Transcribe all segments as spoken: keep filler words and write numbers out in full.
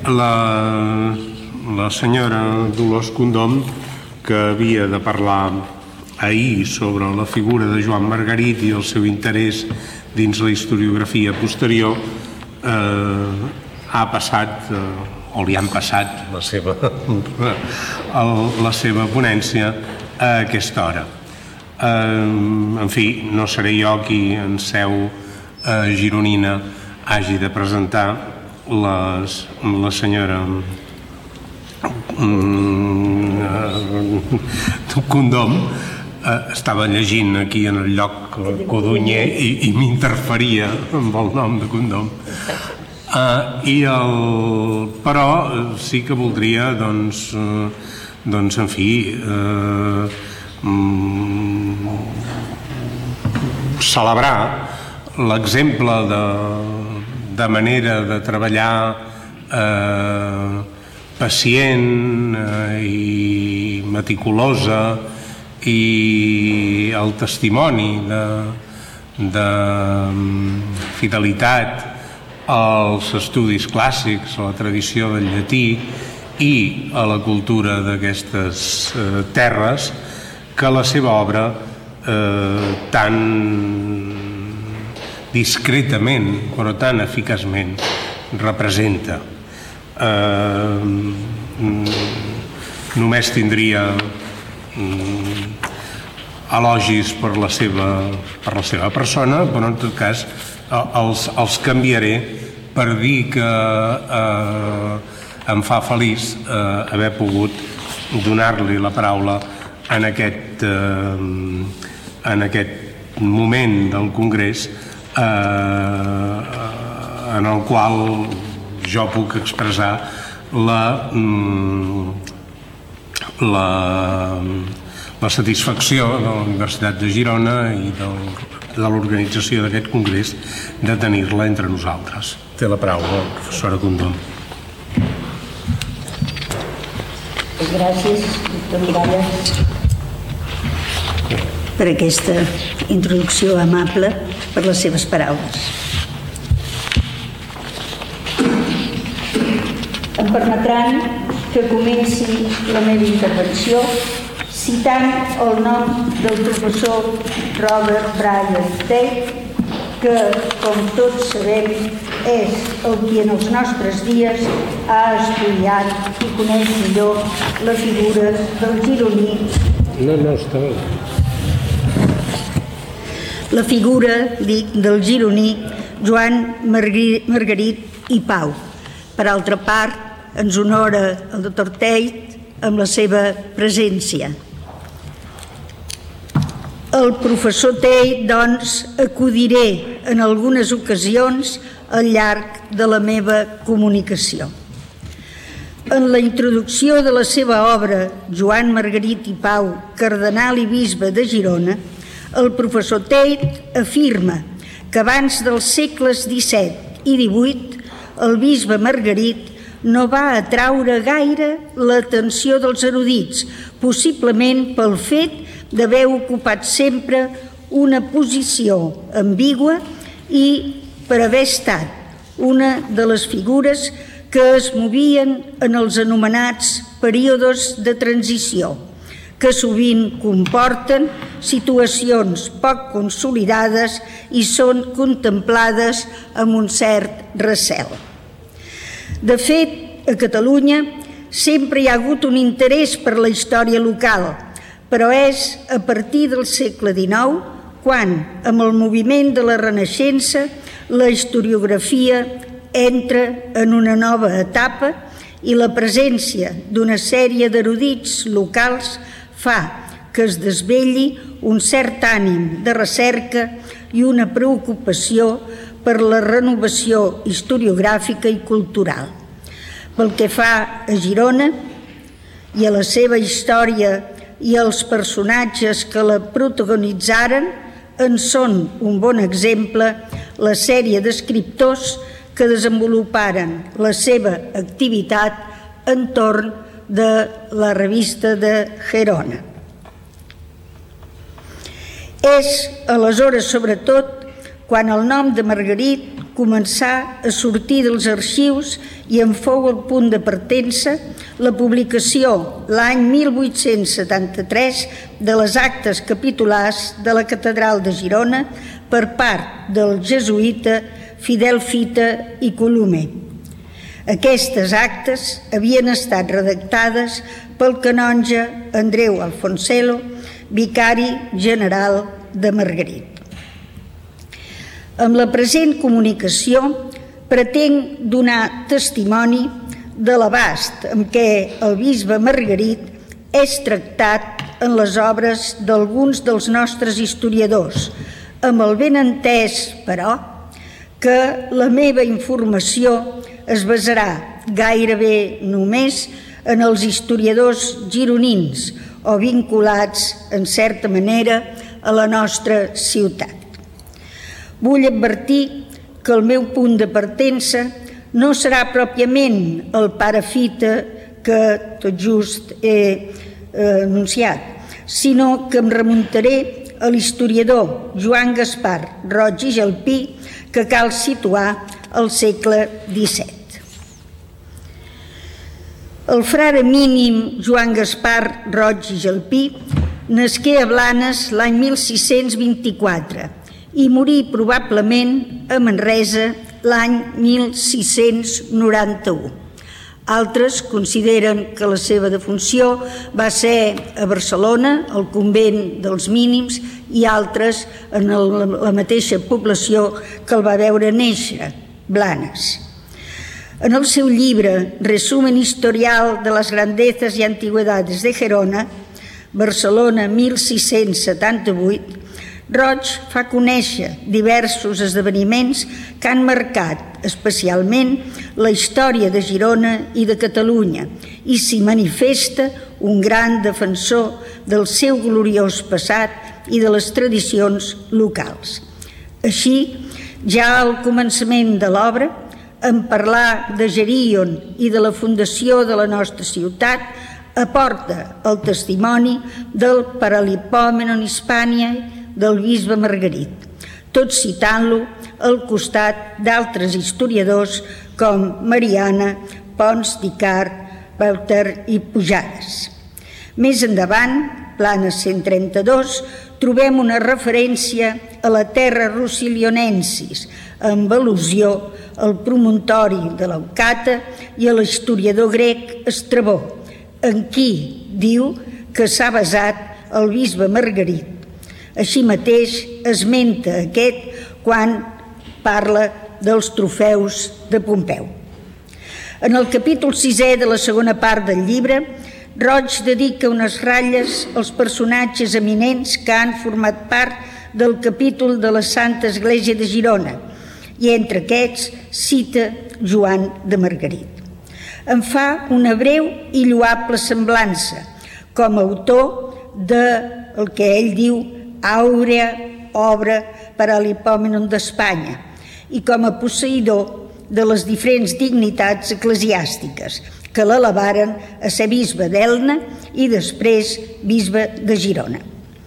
la, la senyora Dolors Condom, que havia de parlar ahir sobre la figura de Joan Margarit i el seu interès dins la historiografia posterior, eh, ha passat, eh, o li han passat la seva, la seva ponència a aquesta hora. Eh, en fi, no seré jo qui en seu eh, gironina hagi de presentar les, la senyora Condom. eh, estava llegint aquí en el lloc Codonyer i, i m'interferia amb el nom de Condom. Eh, i el, però sí que voldria doncs, eh, doncs en fi eh, mm, celebrar l'exemple de, de manera de treballar eh, pacient eh, i meticulosa i el testimoni de, de fidelitat als estudis clàssics, a la tradició del llatí i a la cultura d'aquestes eh, terres, que la seva obra eh, tan discretament però tan eficaçment representa. Eh, només tindria mm, elogis per la seva, per la seva persona, però en tot cas els, els canviaré per dir que eh, em fa feliç eh, haver pogut donar-li la paraula en aquest, eh, en aquest moment del Congrés eh, en el qual jo puc expressar la, la, la satisfacció de la Universitat de Girona i del, de l'organització d'aquest congrés de tenir-la entre nosaltres. Té la paraula, professora Condom. Gràcies, doctor Miralles, per aquesta introducció amable, per les seves paraules. Em permetran que comenci la meva intervenció citant el nom del professor Robert Bryan Tate, que, com tots sabem, és el qui en els nostres dies ha estudiat i coneix millor la figura del gironí. No, no, està bé. La figura, dic, del gironí Joan Margarit i Pau. Per altra part, ens honora el doctor Tate amb la seva presència. El professor Tate, doncs, acudiré en algunes ocasions al llarg de la meva comunicació. En la introducció de la seva obra Joan Margarit i Pau, cardenal i bisbe de Girona, el professor Tate afirma que abans dels segles disset i divuit el bisbe Margarit no va atraure gaire l'atenció dels erudits, possiblement pel fet d'haver ocupat sempre una posició ambigua i per haver estat una de les figures que es movien en els anomenats períodes de transició, que sovint comporten situacions poc consolidades i són contemplades amb un cert recel. De fet, a Catalunya sempre hi ha hagut un interès per la història local, però és a partir del segle dinou quan, amb el moviment de la Renaixença, la historiografia entra en una nova etapa i la presència d'una sèrie d'erudits locals fa que es desvelli un cert ànim de recerca i una preocupació per la renovació historiogràfica i cultural. Pel que fa a Girona i a la seva història i als personatges que la protagonitzaren, en són un bon exemple la sèrie d'escriptors que desenvoluparen la seva activitat entorn de la revista de Gerona. És aleshores, sobretot, quan el nom de Margarit començà a sortir dels arxius i en fou el punt de partença la publicació l'any mil vuit-cents setanta-tres de les actes capitulars de la Catedral de Girona per part del jesuïta Fidel Fita i Colomer. Aquestes actes havien estat redactades pel canonge Andreu Alfonselo, vicari general de Margarit. Amb la present comunicació pretenc donar testimoni de l'abast amb què el bisbe Margarit és tractat en les obres d'alguns dels nostres historiadors, amb el benentès, però, que la meva informació es basarà gairebé només en els historiadors gironins o vinculats, en certa manera, a la nostra ciutat. Vull advertir que el meu punt de partença no serà pròpiament el pare Fita que tot just he anunciat, sinó que em remuntaré a l'historiador Joan Gaspar Roig i Gelpí, que cal situar al segle disset. El frare mínim Joan Gaspar Roig i Gelpí nasqué a Blanes l'any mil sis-cents vint-i-quatre i morí probablement a Manresa l'any mil sis-cents noranta-u. Altres consideren que la seva defunció va ser a Barcelona, al convent dels Mínims, i altres en la mateixa població que el va veure néixer, Blanes. En el seu llibre Resumen historial de las grandezas y antigüedades de Gerona, Barcelona mil sis-cents setanta-vuit, Roig fa conèixer diversos esdeveniments que han marcat especialment la història de Girona i de Catalunya i s'hi manifesta un gran defensor del seu gloriós passat i de les tradicions locals. Així, ja al començament de l'obra, en parlar de Geríon i de la fundació de la nostra ciutat, aporta el testimoni del Paralipòmenon Hispaniae del bisbe Margarit, tot citant-lo al costat d'altres historiadors com Mariana, Pons d'Icart, Walter i Pujades. Més endavant, Planes cent trenta-dos, trobem una referència a la terra Russilionensis, amb al·lusió al promontori de Leucata i a l'historiador grec Estrabó, en qui diu que s'ha basat el bisbe Margarit. Així mateix esmenta aquest quan parla dels trofeus de Pompeu. En el capítol sisè de la segona part del llibre, Roig dedica unes ratlles als personatges eminents que han format part del capítol de la Santa Església de Girona i entre aquests cita Joan de Margarit. En fa una breu i lloable semblança com a autor del que ell diu àurea obra Paralipòmenon d'Espanya i com a posseïdor de les diferents dignitats eclesiàstiques que l'elevaren a ser bisbe d'Elna i després bisbe de Girona.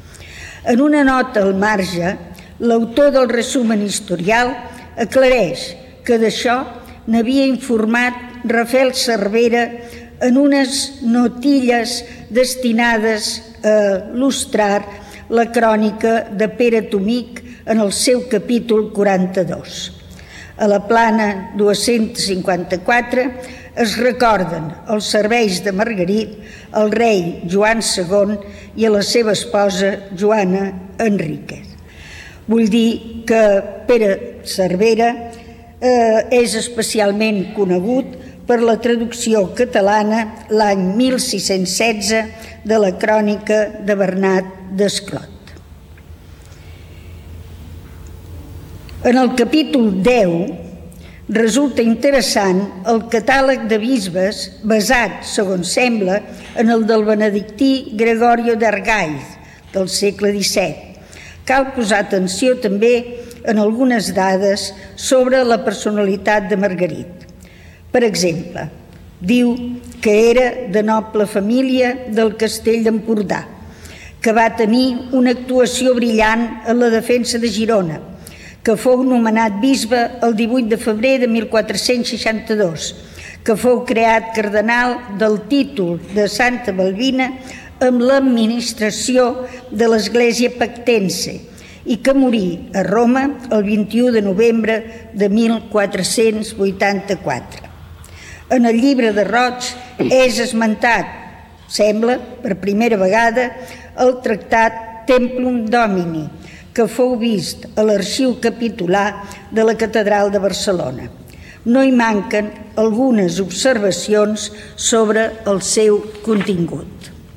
En una nota al marge, l'autor del Resumen historial aclareix que d'això n'havia informat Rafael Cervera en unes notilles destinades a il·lustrar la crònica de Pere Tomic en el seu capítol quaranta-dos. A la plana dos-cents cinquanta-quatre es recorden els serveis de Margarit al rei Joan segon i a la seva esposa Joana Enríquez. Vull dir que Pere Cervera eh, és especialment conegut per la traducció catalana l'any mil sis-cents setze de la crònica de Bernat d'Esclot. En el capítol deu resulta interessant el catàleg de bisbes basat, segons sembla, en el del benedictí Gregorio d'Argaiz del segle disset. Cal posar atenció també en algunes dades sobre la personalitat de Margarit. Per exemple, diu que era de noble família del Castell d'Empordà, que va tenir una actuació brillant en la defensa de Girona, que fou nomenat bisbe el divuit de febrer de mil quatre-cents seixanta-dos, que fou creat cardenal del títol de Santa Balbina amb l'administració de l'Església Pactense i que morí a Roma el vint-i-u de novembre de mil quatre-cents vuitanta-quatre. En el llibre de Roig és esmentat, sembla, per primera vegada, el tractat Templum Domini, que fou vist a l'arxiu capitulà de la Catedral de Barcelona. No hi manquen algunes observacions sobre el seu contingut.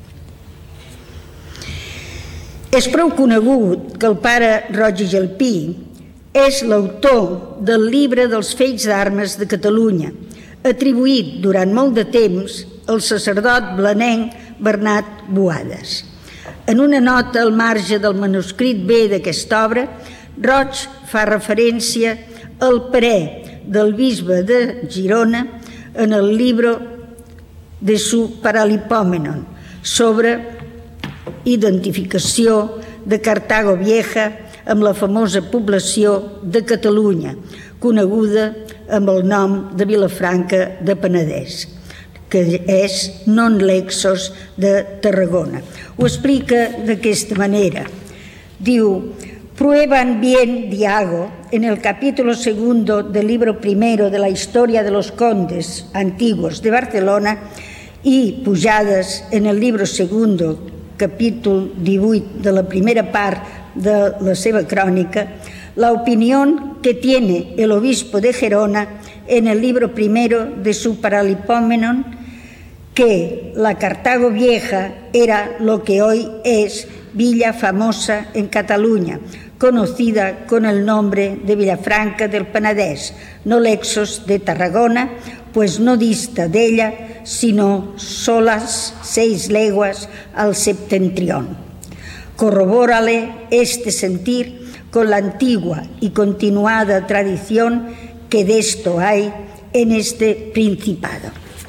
És prou conegut que el pare Roig i Gelpí és l'autor del Llibre dels Fets d'Armes de Catalunya, atribuït durant molt de temps al sacerdot blanenc Bernat Boades. En una nota al marge del manuscrit B d'aquesta obra, Roig fa referència al parer del bisbe de Girona en el Libro de su Paralipomenon sobre identificació de Cartago Vieja amb la famosa població de Catalunya, coneguda amb el nom de Vilafranca de Penedès, que és non lexos de Tarragona. Ho explica d'aquesta manera. Diu: prueban bien Diago en el capítulo segundo del libro primero de la historia de los condes antiguos de Barcelona y Pujadas en el libro segundo, capítol divuit de la primera part de la seva crònica, la opinión que tiene el obispo de Gerona en el libro primero de su Paralipomenon, que la Cartago Vieja era lo que hoy es Villa Famosa en Cataluña, conocida con el nombre de Vilafranca del Penedès, no lexos de Tarragona, pues no dista de ella sino solas seis leguas al septentrión. Corrobórale este sentir con la antigua y continuada tradición que de esto hay en este principado.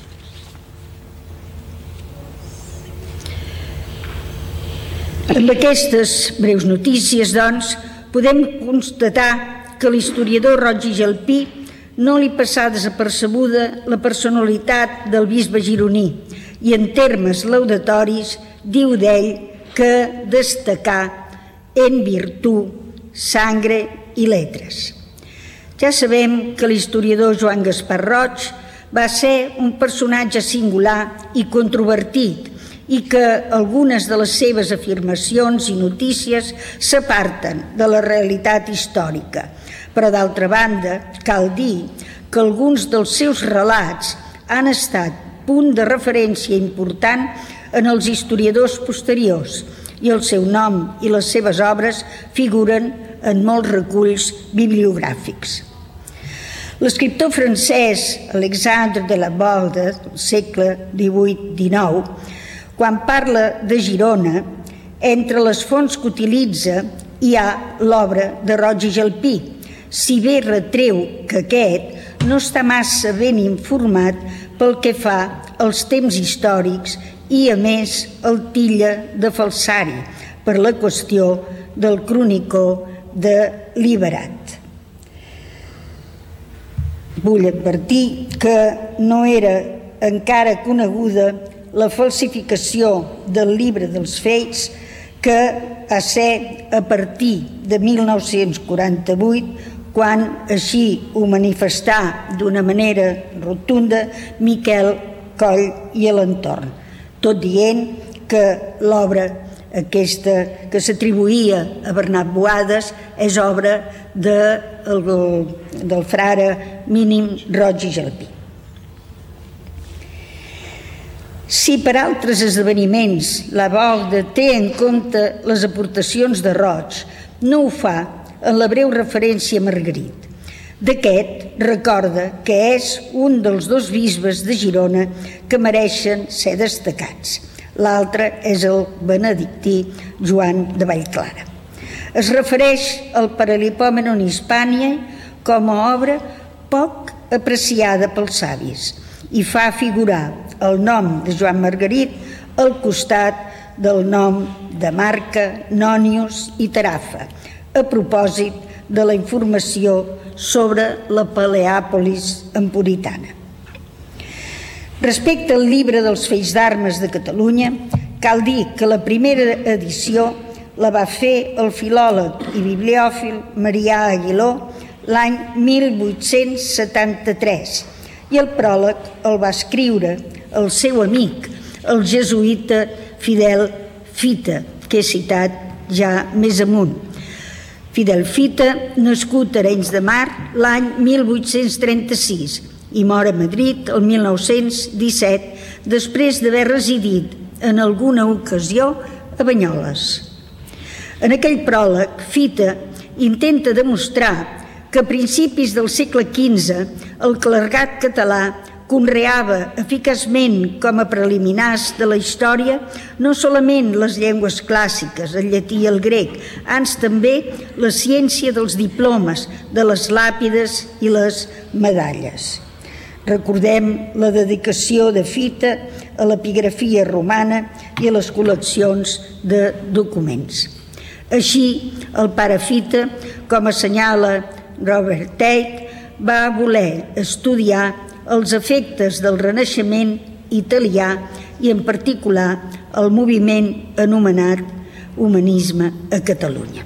Amb aquestes breus notícies, doncs, podem constatar que l'historiador Roig i Gelpí no li passà desapercebuda la personalitat del bisbe gironí i en termes laudatoris diu d'ell que destacà en virtut, sangre i letres. Ja sabem que l'historiador Joan Gaspar Roig va ser un personatge singular i controvertit i que algunes de les seves afirmacions i notícies s'aparten de la realitat històrica. Però, d'altra banda, cal dir que alguns dels seus relats han estat punt de referència important en els historiadors posteriors i el seu nom i les seves obres figuren en molts reculls bibliogràfics. L'escriptor francès Alexandre de la Borde, del segle divuit dinou, quan parla de Girona, entre les fonts que utilitza hi ha l'obra de Roig i Gelpí, si bé retreu que aquest no està massa ben informat pel que fa als temps històrics i, a més, el tilla de falsari per la qüestió del cronicó de Liberat. Vull advertir que no era encara coneguda la falsificació del llibre dels fets que a ser a partir de mil nou-cents quaranta-vuit, quan així ho manifestà d'una manera rotunda Miquel Coll i l'entorn, tot dient que l'obra aquesta que s'atribuïa a Bernat Boades és obra de, el, del frare mínim Roig i Gelpí. Si per altres esdeveniments la Borde té en compte les aportacions de Roig, no ho fa en la breu referència a Margarit. D'aquest recorda que és un dels dos bisbes de Girona que mereixen ser destacats. L'altre és el benedictí Joan de Vallclara. Es refereix al Paralipomenon Hispaniae com a obra poc apreciada pels savis i fa figurar el nom de Joan Margarit al costat del nom de Marca, Nònius i Tarafa, a propòsit de la informació sobre la Paleàpolis empuritana. Respecte al llibre dels Feix d'Armes de Catalunya, cal dir que la primera edició la va fer el filòleg i bibliòfil Marià Aguiló l'any mil vuit-cents setanta-tres i el pròleg el va escriure el seu amic, el jesuïta Fidel Fita, que he citat ja més amunt. Fidel Fita, nascut a Arenys de Mar l'any mil vuit-cents trenta-sis i mor a Madrid el mil nou-cents disset, després d'haver residit en alguna ocasió a Banyoles. En aquell pròleg, Fita intenta demostrar que a principis del segle quinze el clergat català conreava eficaçment com a preliminars de la història no solament les llengües clàssiques, el llatí i el grec, ans també la ciència dels diplomes, de les làpides i les medalles. Recordem la dedicació de Fita a l'epigrafia romana i a les col·leccions de documents. Així, el pare Fita, com assenyala Robert Tate, va voler estudiar els efectes del Renaixement italià i, en particular, el moviment anomenat humanisme a Catalunya.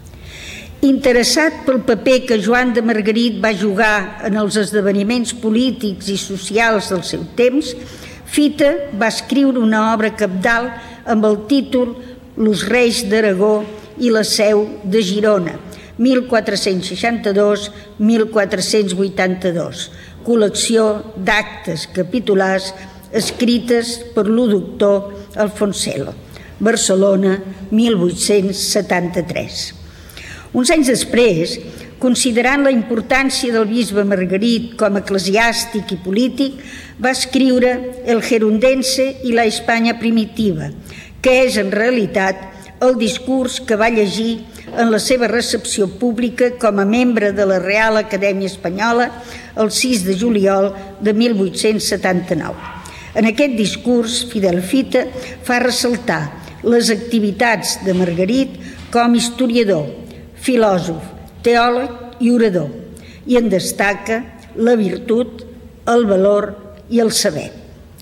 Interessat pel paper que Joan de Margarit va jugar en els esdeveniments polítics i socials del seu temps, Fita va escriure una obra cabdal amb el títol Los Reis d'Aragó i la Seu de Girona, mil quatre-cents seixanta-dos a mil quatre-cents vuitanta-dos, col·lecció d'actes capitulars escrites per l'u doctor Alfonsello, Barcelona, mil vuit-cents setanta-tres. Uns anys després, considerant la importància del bisbe Margarit com a eclesiàstic i polític, va escriure El Gerundense i la Espanya primitiva, que és en realitat el discurs que va llegir en la seva recepció pública com a membre de la Real Acadèmia Espanyola el sis de juliol de mil vuit-cents setanta-nou. En aquest discurs, Fidel Fita fa ressaltar les activitats de Margarit com historiador, filòsof, teòleg i orador, i en destaca la virtut, el valor i el saber.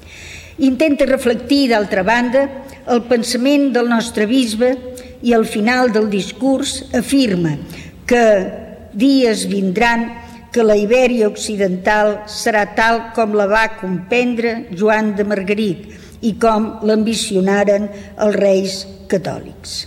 Intenta reflectir, d'altra banda, el pensament del nostre bisbe i al final del discurs afirma que dies vindran que la Ibèria occidental serà tal com la va comprendre Joan de Margarit i com l'ambicionaren els reis catòlics.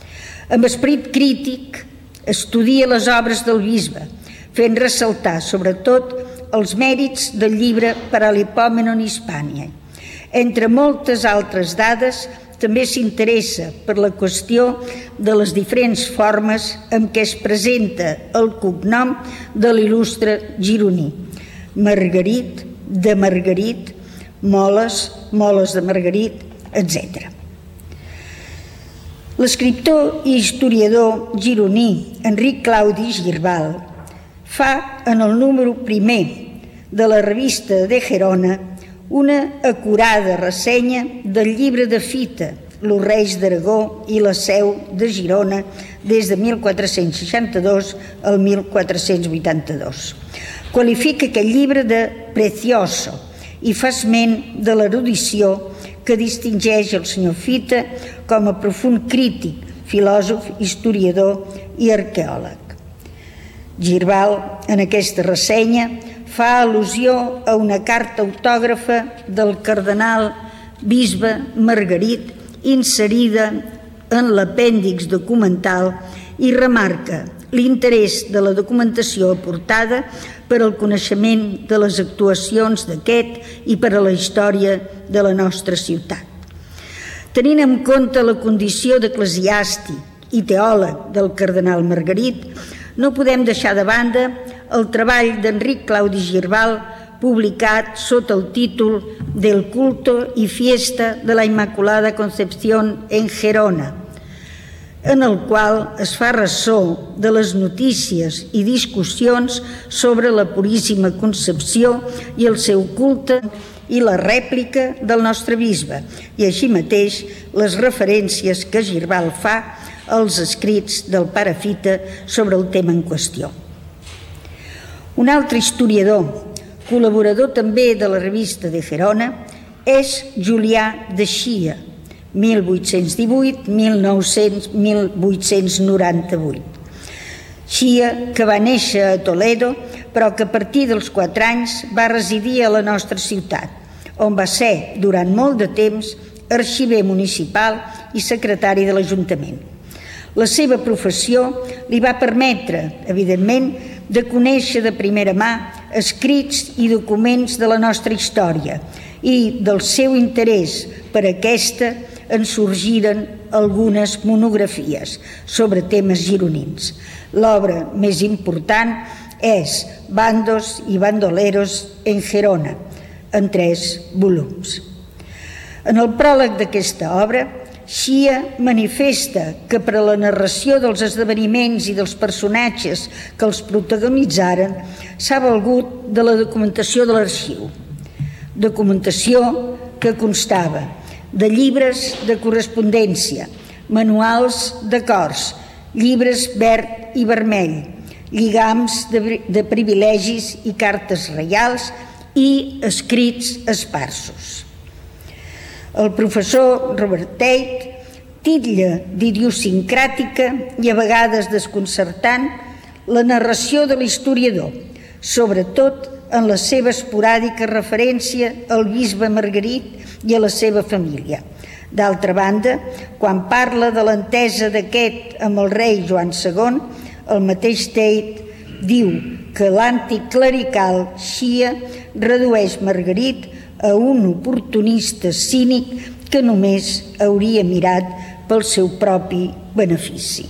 Amb esperit crític estudia les obres del bisbe, fent ressaltar sobretot els mèrits del llibre Paralipomenon Hispaniae. Entre moltes altres dades, també s'interessa per la qüestió de les diferents formes en què es presenta el cognom de l'il·lustre gironí. Margarit, de Margarit, Moles, Moles de Margarit, etcètera. L'escriptor i historiador gironí Enric Claudi Girbal fa en el número primer de la revista de Gerona una acurada ressenya del llibre de Fita, Los Reis d'Aragó i la Seu de Girona, des de mil quatre-cents seixanta-dos al mil quatre-cents vuitanta-dos. Qualifica aquest llibre de precioso i fa esment de l'erudició que distingeix el senyor Fita com a profund crític, filòsof, historiador i arqueòleg. Girbal, en aquesta ressenya, fa al·lusió a una carta autògrafa del cardenal bisbe Margarit inserida en l'apèndix documental i remarca l'interès de la documentació aportada per al coneixement de les actuacions d'aquest i per a la història de la nostra ciutat. Tenint en compte la condició d'eclesiàstic i teòleg del cardenal Margarit, no podem deixar de banda el treball d'Enric Claudi Girbal publicat sota el títol Del culto y fiesta de la Inmaculada Concepción en Gerona, en el qual es fa ressò de les notícies i discussions sobre la Puríssima Concepció i el seu culte i la rèplica del nostre bisbe, i així mateix les referències que Girbal fa els escrits del pare Fita sobre el tema en qüestió. Un altre historiador, col·laborador també de la revista de Gerona, és Julià de Xia, mil vuit-cents divuit a mil vuit-cents noranta-vuit. Xia, que va néixer a Toledo, però que a partir dels quatre anys va residir a la nostra ciutat, on va ser, durant molt de temps, arxiver municipal i secretari de l'Ajuntament. La seva professió li va permetre, evidentment, de conèixer de primera mà escrits i documents de la nostra història, i del seu interès per aquesta en sorgiren algunes monografies sobre temes gironins. L'obra més important és Bandos i bandoleros en Gerona, en tres volums. En el pròleg d'aquesta obra, Xia manifesta que per a la narració dels esdeveniments i dels personatges que els protagonitzaren s'ha valgut de la documentació de l'arxiu. Documentació que constava de llibres de correspondència, manuals d'acords, llibres verd i vermell, lligams de, de privilegis i cartes reials i escrits esparsos. El professor Robert Tate titlla d'idiosincràtica i a vegades desconcertant la narració de l'historiador, sobretot en la seva esporàdica referència al bisbe Margarit i a la seva família. D'altra banda, quan parla de l'entesa d'aquest amb el rei Joan segon, el mateix Tate diu que l'anticlerical Xia redueix Margarit a un oportunista cínic que només hauria mirat pel seu propi benefici.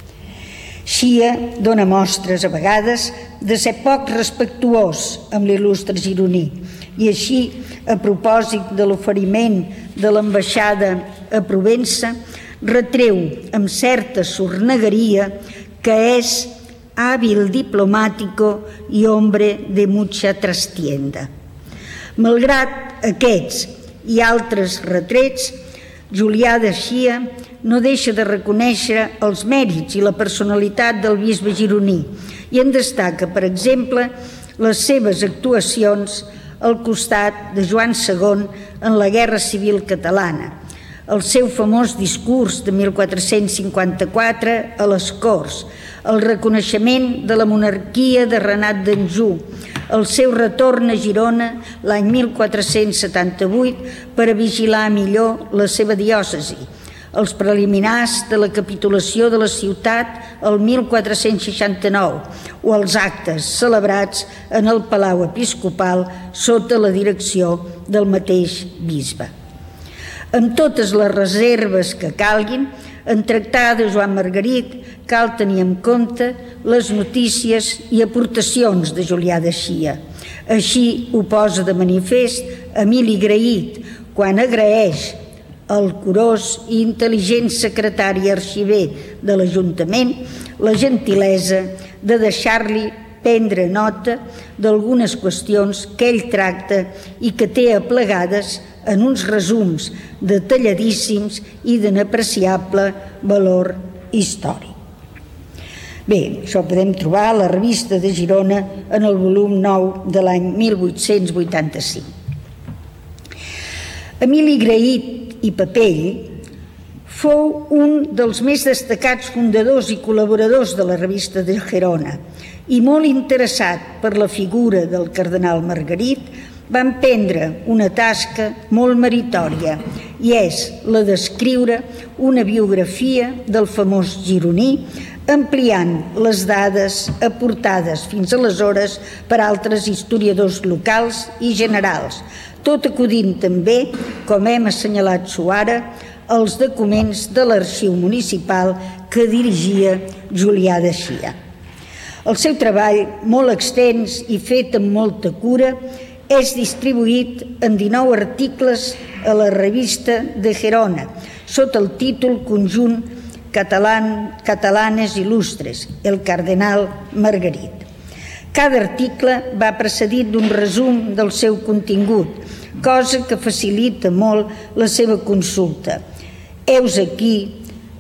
Xia dona mostres a vegades de ser poc respectuós amb l'il·lustre gironí i així, a propòsit de l'oferiment de l'ambaixada a Provença, retreu amb certa sornegueria que és hàbil diplomático i hombre de mucha trastienda. Malgrat aquests i altres retrets, Julià de Xia no deixa de reconèixer els mèrits i la personalitat del bisbe gironí i en destaca, per exemple, les seves actuacions al costat de Joan segon en la Guerra Civil Catalana, el seu famós discurs de mil quatre-cents cinquanta-quatre a les Corts, el reconeixement de la monarquia de Renat d'Anjou, el seu retorn a Girona l'any mil quatre-cents setanta-vuit per a vigilar millor la seva diòcesi, els preliminars de la capitulació de la ciutat el mil quatre-cents seixanta-nou o els actes celebrats en el Palau Episcopal sota la direcció del mateix bisbe. Amb totes les reserves que calguin, en tractar de Joan Margarit cal tenir en compte les notícies i aportacions de Julià de Xia. Així ho posa de manifest Emili Grahit quan agraeix al curós i intel·ligent secretari arxiver de l'Ajuntament la gentilesa de deixar-li prendre nota d'algunes qüestions que ell tracta i que té aplegades en uns resums detalladíssims i d'inapreciable valor històric. Bé, això podem trobar a la revista de Girona en el volum nou de l'any mil vuit-cents vuitanta-cinc. Emili Grahit i Papell fou un dels més destacats fundadors i col·laboradors de la revista de Gerona i molt interessat per la figura del cardenal Margarit, va emprendre una tasca molt meritòria i és la d'escriure una biografia del famós gironí ampliant les dades aportades fins aleshores per altres historiadors locals i generals, tot acudint també, com hem assenyalat suara, als documents de l'arxiu municipal que dirigia Julià de Xia. El seu treball, molt extens i fet amb molta cura, és distribuït en dinou articles a la revista de Gerona, sota el títol conjunt Catalán, Catalanes Il·lustres, el cardenal Margarit. Cada article va precedit d'un resum del seu contingut, cosa que facilita molt la seva consulta. Heus aquí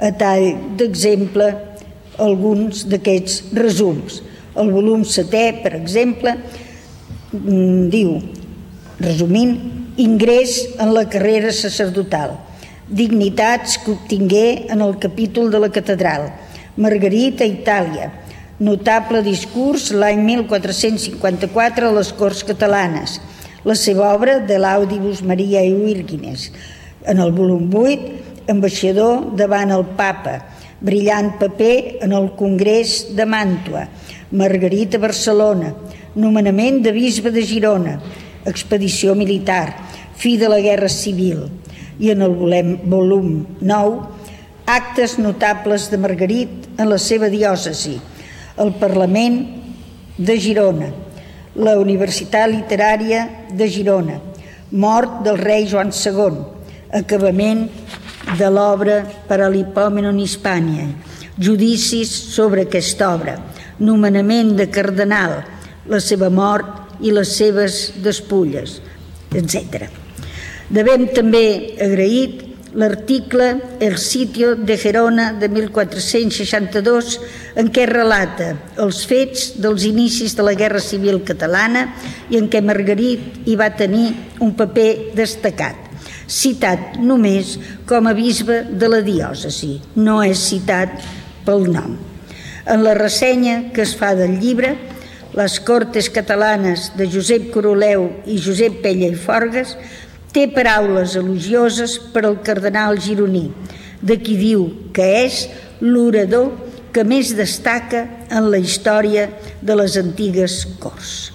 A tall d'exemple, alguns d'aquests resums. El volum setè, per exemple, diu, resumint, ingrés en la carrera sacerdotal, dignitats que obtingué en el capítol de la catedral, Margarita a Itàlia, notable discurs l'any mil quatre-cents cinquanta-quatre a les Corts Catalanes, la seva obra De Laudibus Mariae Virgines, en el volum vuit, ambaixador davant el Papa, brillant paper en el Congrés de Màntua, Margarita a Barcelona, nomenament de bisbe de Girona, expedició militar, fi de la Guerra Civil, i en el volum nou, actes notables de Margarit en la seva diòcesi, el Parlament de Girona, la Universitat Literària de Girona, mort del rei Joan segon, acabament de l'obra Paralipomenon Hispania, judicis sobre aquesta obra, nomenament de cardenal, la seva mort i les seves despulles, etcètera. Devem també agraït l'article El sitio de Gerona de mil quatre-cents seixanta-dos en què relata els fets dels inicis de la Guerra Civil Catalana i en què Margarit hi va tenir un paper destacat, citat només com a bisbe de la diòcesi, no és citat pel nom. En la ressenya que es fa del llibre, Les Cortes Catalanes de Josep Coroleu i Josep Pella i Forgues, té paraules elogioses per al cardenal gironí, de qui diu que és l'orador que més destaca en la història de les antigues Corts.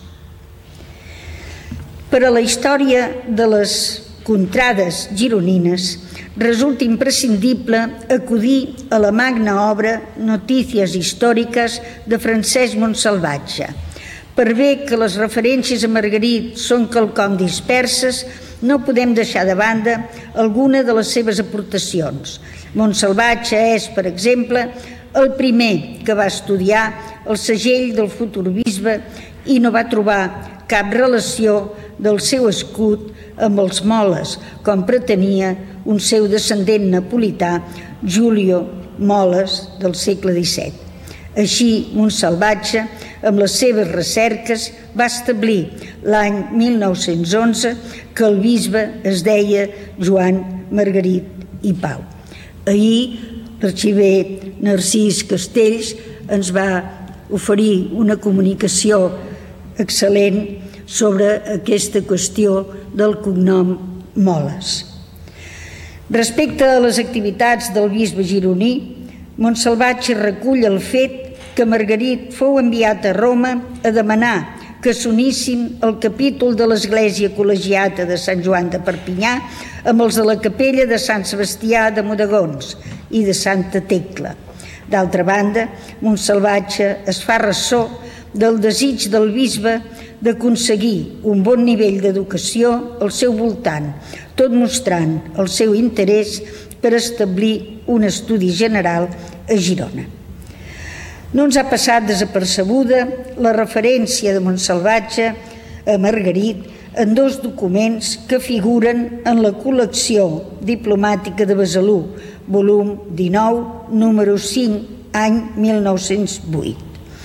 Per a la història de les contrades gironines resulta imprescindible acudir a la magna obra Notícies històriques de Francesc Montsalvatge. Per bé que les referències a Margarit són quelcom disperses, no podem deixar de banda alguna de les seves aportacions. Montsalvatge és, per exemple, el primer que va estudiar el segell del futur bisbe i no va trobar cap relació del seu escut amb els Moles, com pretenia un seu descendent napolità, Giulio Moles, del segle disset. Així, Montsalvatge, amb les seves recerques, va establir l'any mil nou-cents onze que el bisbe es deia Joan Margarit i Pau. Ahir, l'arxiver Narcís Castells ens va oferir una comunicació excel·lent sobre aquesta qüestió del cognom Moles. Respecte a les activitats del bisbe gironí, Montsalvatge recull el fet que Margarit fou enviat a Roma a demanar que s'unissin el capítol de l'Església Col·legiata de Sant Joan de Perpinyà amb els de la capella de Sant Sebastià de Modegons i de Santa Tecla. D'altra banda, Montsalvatge es fa ressò del desig del bisbe d'aconseguir un bon nivell d'educació al seu voltant, tot mostrant el seu interès per establir un estudi general a Girona. No ens ha passat desapercebuda la referència de Montsalvatge a Margarit en dos documents que figuren en la col·lecció diplomàtica de Besalú, volum dinou, número cinc, any mil nou-cents vuit.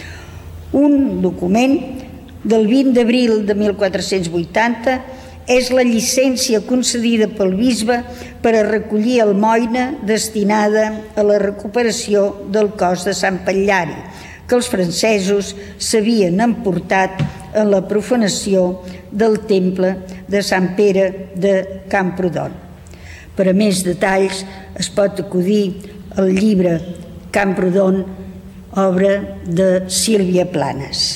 Un document del vint d'abril de mil quatre-cents vuitanta és la llicència concedida pel bisbe per a recollir almoina destinada a la recuperació del cos de Sant Patllari, que els francesos s'havien emportat en la profanació del temple de Sant Pere de Camprodon. Per a més detalls es pot acudir al llibre Camprodon, obra de Sílvia Planes.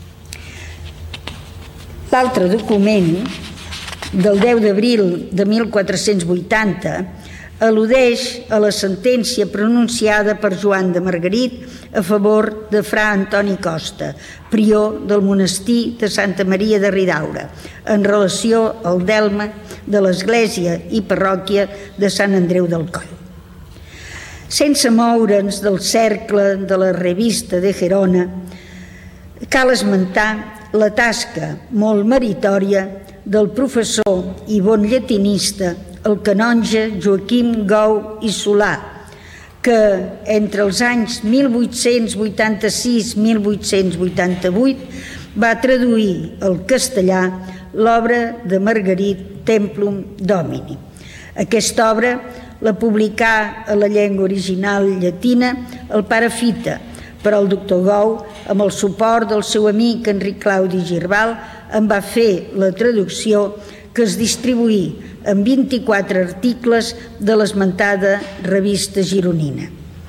L'altre document, del deu d'abril de mil quatre-cents vuitanta, al·ludeix a la sentència pronunciada per Joan de Margarit a favor de fra Antoni Costa, prior del monestir de Santa Maria de Ridaura, en relació al delme de l'església i parròquia de Sant Andreu del Coll. Sense moure'ns del cercle de la revista de Gerona, cal esmentar la tasca molt meritòria del professor i bon llatinista, el canonge Joaquim Gou i Solà, que entre els anys mil vuit-cents vuitanta-sis i mil vuit-cents vuitanta-vuit va traduir al castellà l'obra de Margarit Templum Domini. Aquesta obra la publicà a la llengua original llatina el pare Fita, però el doctor Gou, amb el suport del seu amic Enric Claudi Girbal, en va fer la traducció que es distribuí en vint-i-quatre articles de l'esmentada revista gironina.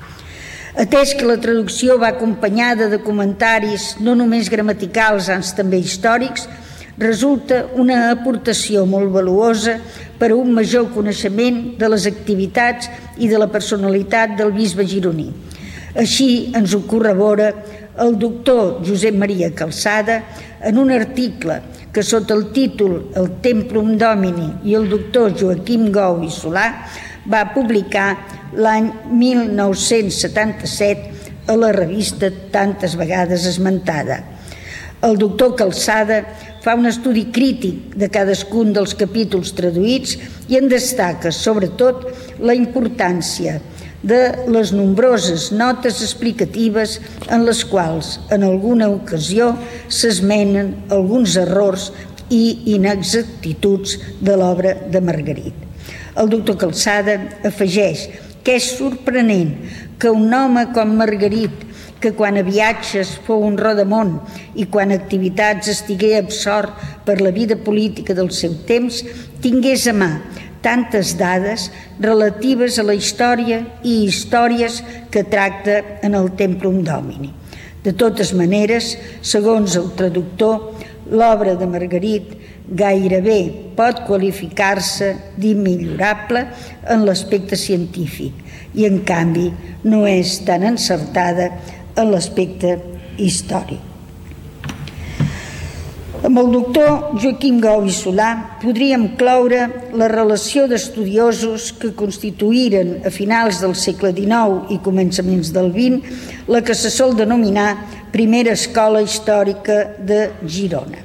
Atès que la traducció va acompanyada de comentaris no només gramaticals, ans també històrics, resulta una aportació molt valuosa per a un major coneixement de les activitats i de la personalitat del bisbe gironí. Així ens ho corrobora el doctor Josep Maria Calçada en un article que sota el títol El Templum Domini i el doctor Joaquim Gou i Solà va publicar l'any mil nou-cents setanta-set a la revista tantes vegades esmentada. El doctor Calçada fa un estudi crític de cadascun dels capítols traduïts i en destaca sobretot la importància de les nombroses notes explicatives en les quals en alguna ocasió s'esmenen alguns errors i inexactituds de l'obra de Margarit. El doctor Calçada afegeix que és sorprenent que un home com Margarit, que quan a viatges fou un rodamón i quan a activitats estigué absort per la vida política del seu temps, tingués a mà tantes dades relatives a la història i històries que tracta en el Templum Domini. De totes maneres, segons el traductor, l'obra de Margarit gairebé pot qualificar-se d'immillorable en l'aspecte científic i, en canvi, no és tan encertada en l'aspecte històric. Amb el doctor Joaquim Gou i Solà podríem cloure la relació d'estudiosos que constituïren a finals del segle dinou i començaments del vint la que se sol denominar Primera Escola Històrica de Girona.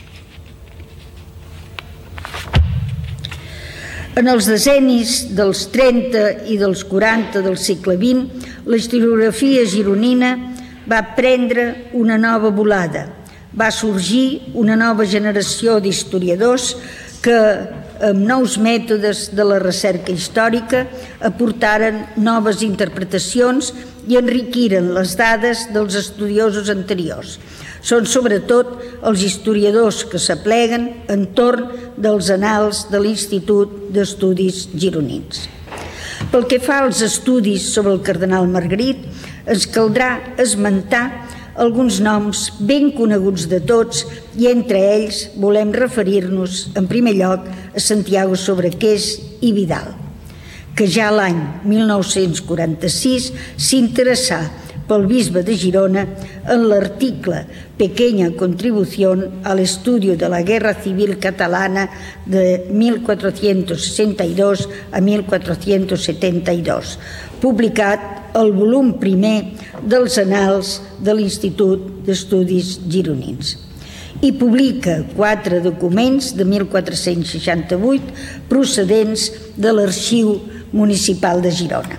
En els decennis dels trenta i dels quaranta del segle vint, la historiografia gironina va prendre una nova volada. Va sorgir una nova generació d'historiadors que, amb nous mètodes de la recerca històrica, aportaren noves interpretacions i enriquiren les dades dels estudiosos anteriors. Són sobretot els historiadors que s'apleguen entorn dels annals de l'Institut d'Estudis Gironins. Pel que fa als estudis sobre el cardenal Margarit, ens caldrà esmentar alguns noms ben coneguts de tots i entre ells volem referir-nos en primer lloc a Santiago Sobrequés i Vidal, que ja l'any mil nou-cents quaranta-sis s'interessà pel bisbe de Girona en l'article Pequeña contribución al estudio de la Guerra Civil Catalana de mil quatre-cents seixanta-dos a mil quatre-cents setanta-dos, publicat al volum primer dels Annals de l'Institut d'Estudis Gironins. I publica quatre documents de mil quatre-cents seixanta-vuit procedents de l'Arxiu Municipal de Girona.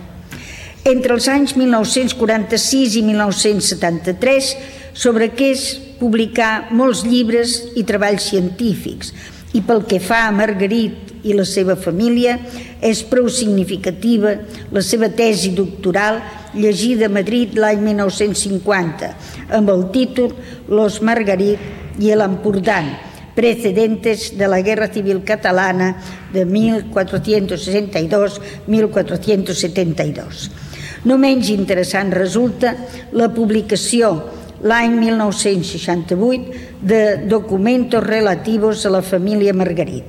Entre els anys mil nou-cents quaranta-sis i mil nou-cents setanta-tres, Sobrequés publicà molts llibres i treballs científics i pel que fa a Margarit i la seva família és prou significativa la seva tesi doctoral llegida a Madrid l'any mil nou-cents cinquanta amb el títol Los Margarit y el Ampurdán, precedentes de la Guerra Civil Catalana de mil quatre-cents seixanta-dos a mil quatre-cents setanta-dos. No menys interessant resulta la publicació l'any mil nou-cents seixanta-vuit de documentos relativos a la família Margarit.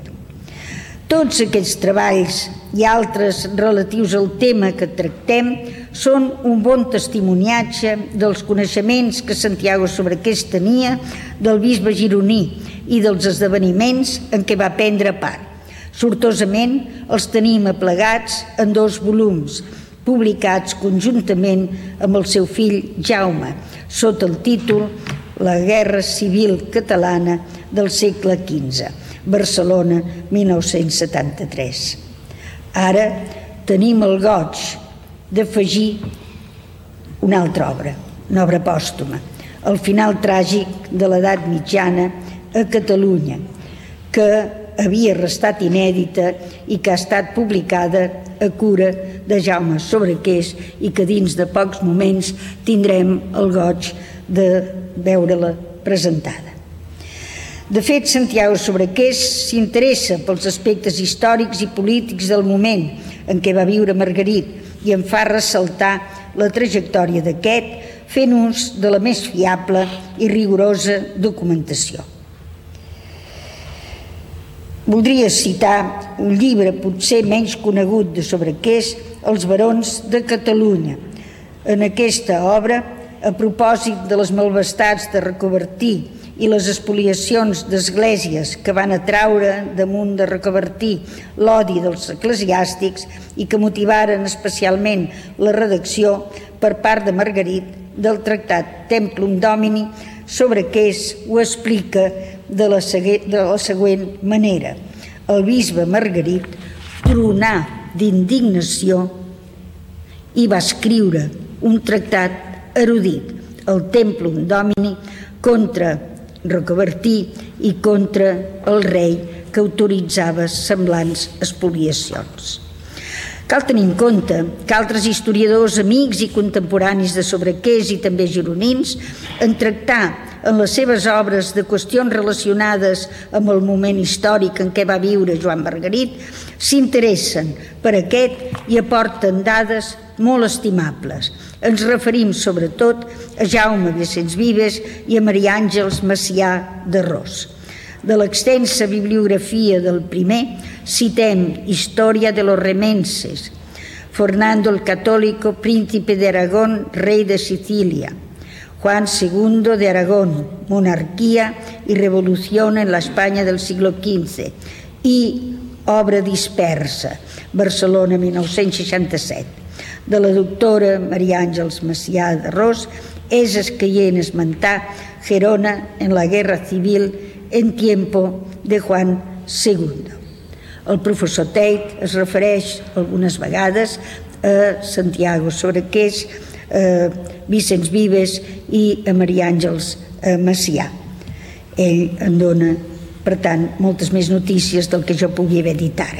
Tots aquests treballs i altres relatius al tema que tractem són un bon testimoniatge dels coneixements que Santiago Sobrequés tenia del bisbe gironí i dels esdeveniments en què va prendre part. Sortosament els tenim aplegats en dos volums, publicats conjuntament amb el seu fill Jaume, sota el títol La Guerra Civil Catalana del segle quinze, Barcelona, mil nou-cents setanta-tres. Ara tenim el goig d'afegir una altra obra, una obra pòstuma, El final tràgic de l'edat mitjana a Catalunya, que havia restat inèdita i que ha estat publicada a cura de Jaume Sobrequés i que dins de pocs moments tindrem el goig de veure-la presentada. De fet, Santiago Sobrequés s'interessa pels aspectes històrics i polítics del moment en què va viure Margarit i en fa ressaltar la trajectòria d'aquest, fent ús de la més fiable i rigorosa documentació. Voldria citar un llibre potser menys conegut de Sobrequés, Els barons de Catalunya. En aquesta obra, a propòsit de les malvestats de Rocabertí i les espoliacions d'esglésies que van atraure damunt de Rocabertí l'odi dels eclesiàstics i que motivaren especialment la redacció per part de Margarit del tractat Templum Domini, Sobrequés ho explica de la, de la següent manera. El bisbe Margarit tronà d'indignació i va escriure un tractat erudit, el Templum Domini, contra Rocabertí i contra el rei que autoritzava semblants espoliacions. Cal tenir en compte que altres historiadors, amics i contemporanis de Sobrequés i també gironins, en tractar en les seves obres de qüestions relacionades amb el moment històric en què va viure Joan Margarit, s'interessen per aquest i aporten dades molt estimables. Ens referim sobretot a Jaume Vicenç Vives i a Maria Àngels Macià de Ros. De l'extensa bibliografia del primer citem Historia de los Remenses, Fernando el Católico, príncipe de Aragón, rey de Sicilia, Juan segundo de Aragón, monarquía y revolución en la España del siglo quince, i obra dispersa, Barcelona, mil nou-cents seixanta-set, de la doctora Maria Àngels Macià de Ros, és escaient esmentar Gerona en la Guerra Civil en tiempo de Juan segundo. El professor Tate es refereix algunes vegades a Santiago Sobrequés, a Vicenç Vives i a Maria Àngels Macià. Ell en dona, per tant, moltes més notícies del que jo pugui haver dit ara.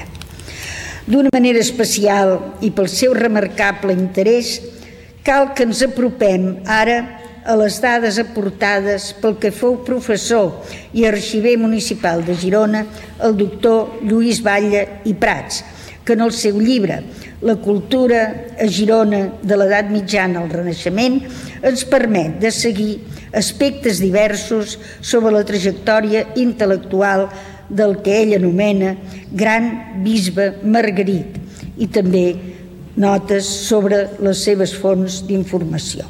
D'una manera especial i pel seu remarcable interès, cal que ens apropem ara a les dades aportades pel que fou professor i arxiver municipal de Girona, el doctor Lluís Batlle i Prats, que en el seu llibre La cultura a Girona de l'edat mitjana al Renaixement ens permet de seguir aspectes diversos sobre la trajectòria intel·lectual del que ell anomena Gran Bisbe Margarit i també notes sobre les seves fonts d'informació.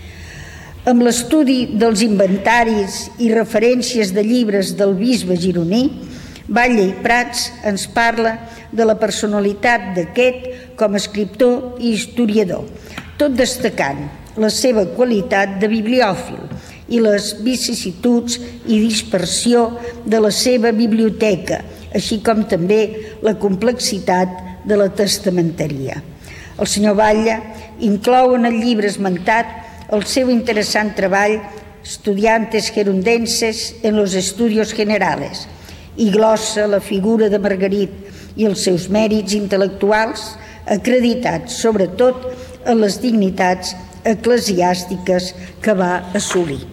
Amb l'estudi dels inventaris i referències de llibres del bisbe gironí, Batlle i Prats ens parla de la personalitat d'aquest com a escriptor i historiador, tot destacant la seva qualitat de bibliòfil i les vicissituds i dispersió de la seva biblioteca, així com també la complexitat de la testamenteria. El senyor Batlle inclou en el llibre esmentat el seu interessant treball Estudiantes gerundenses en los estudios generales i glossa la figura de Margarit i els seus mèrits intel·lectuals, acreditats sobretot en les dignitats eclesiàstiques que va assolir.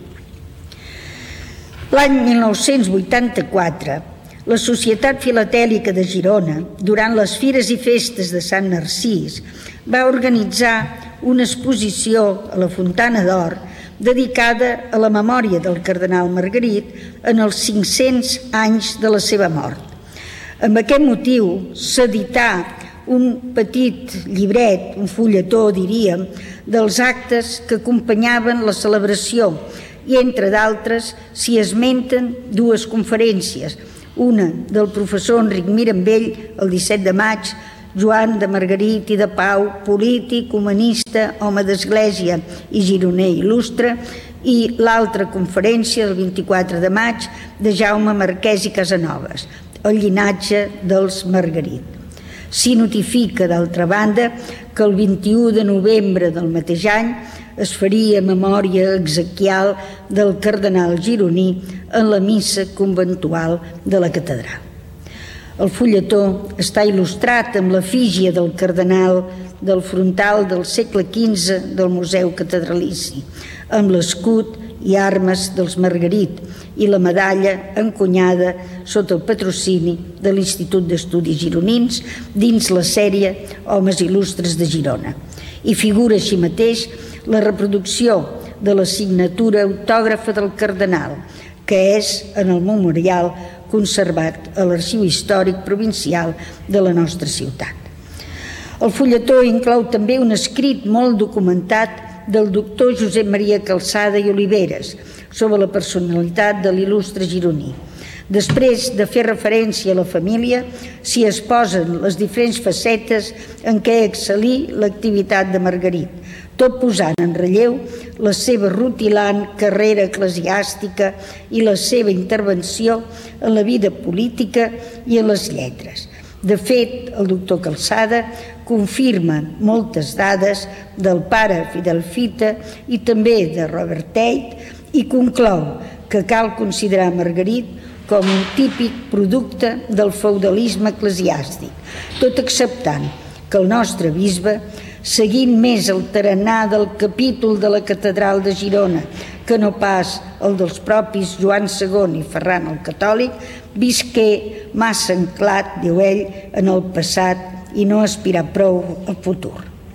L'any mil nou-cents vuitanta-quatre, la Societat Filatèlica de Girona, durant les fires i festes de Sant Narcís, va organitzar una exposició a la Fontana d'Or dedicada a la memòria del cardenal Margarit en els cinc-cents anys de la seva mort. Amb aquest motiu s'edità un petit llibret, un fulletó, diríem, dels actes que acompanyaven la celebració i, entre d'altres, s'hi esmenten dues conferències, una del professor Enric Mirambell el disset de maig, Joan de Margarit i de Pau, polític, humanista, home d'església i gironer il·lustre, i l'altra conferència del vint-i-quatre de maig de Jaume Marquès i Casanovas, el llinatge dels Margarit. S'hi notifica, d'altra banda, que el vint-i-u de novembre del mateix any es faria memòria exequial del cardenal gironí en la missa conventual de la catedral. El fulletó està il·lustrat amb l'efígie del cardenal del frontal del segle quinze del Museu Catedralici, amb l'escut i armes dels Margarit i la medalla encunyada sota el patrocini de l'Institut d'Estudis Gironins dins la sèrie Homes Il·lustres de Girona. I figura així mateix la reproducció de la signatura autògrafa del cardenal, que és en el memorial conservat a l'Arxiu Històric Provincial de la nostra ciutat. El fulletó inclou també un escrit molt documentat del doctor Josep Maria Calçada i Oliveres sobre la personalitat de l'il·lustre gironí. Després de fer referència a la família, s'hi exposen les diferents facetes en què excel·lí l'activitat de Margarit, tot posant en relleu la seva rutilant carrera eclesiàstica i la seva intervenció en la vida política i en les lletres. De fet, el doctor Calçada confirma moltes dades del pare Fidel Fita i també de Robert Tate i conclou que cal considerar Margarit com un típic producte del feudalisme eclesiàstic, tot acceptant que el nostre bisbe, seguint més el tarannà del capítol de la catedral de Girona que no pas el dels propis Joan segon i Ferran el Catòlic, visqué massa anclat, diu ell, en el passat i no aspirar prou al futur.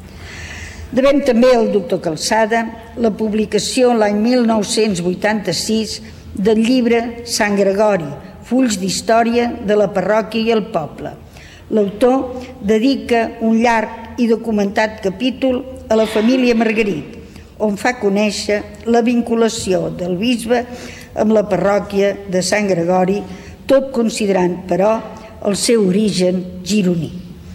Devem també al doctor Calçada la publicació l'any mil nou-cents vuitanta-sis del llibre Sant Gregori, fulls d'història de la parròquia i el poble. L'autor dedica un llarg i documentat capítol a la família Margarit, on fa conèixer la vinculació del bisbe amb la parròquia de Sant Gregori, tot considerant, però, el seu origen gironí.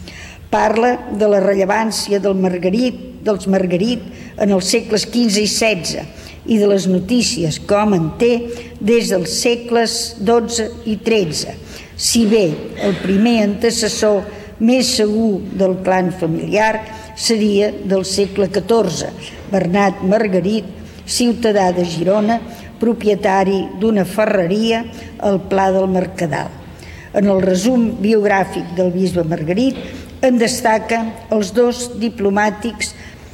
Parla de la rellevància del Margarit, dels Margarit en els segles quinze i setze i de les notícies que hom en té des dels segles dotze i tretze, si bé el primer antecessor més segur del clan familiar seria del segle catorze, Bernat Margarit, ciutadà de Girona, propietari d'una ferreria al Pla del Mercadal. En el resum biogràfic del bisbe Margarit en destaca els dos diplomàtics,